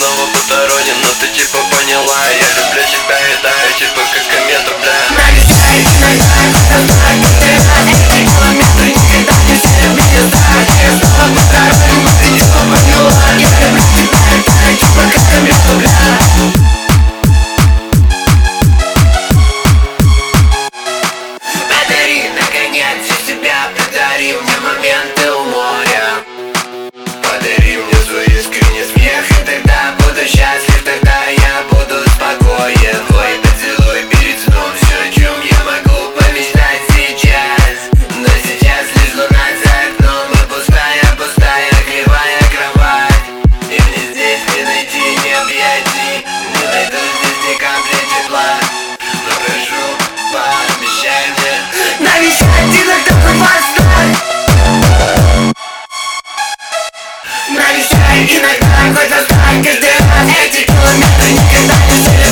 снова посторонен, но ты типа поняла. Я люблю тебя и таю, типа как комета, бля. Навещай иногда, когда знаю, как ты раз. Эти километры никогда не все меня знают. Я снова посторонен, но ты типа поняла. Я люблю тебя и таю, типа как комета, бля. Подари, наконец, себя подари мне моменты у моря. Подари мне свой искренний смех, и тогда буду счастлив, тогда я буду спокоен. Твой поцелуй перед сном, все, о чем я могу помечтать сейчас. Но сейчас лишь луна за окном, и пустая, пустая, кривая кровать. И мне здесь не найти ни объятий, не найду здесь ни капли тепла. Но прошу, пообещай мне Навещать иногда поставь. Навещай иногда, хоть оставь каждый раз. Эти километры никогда не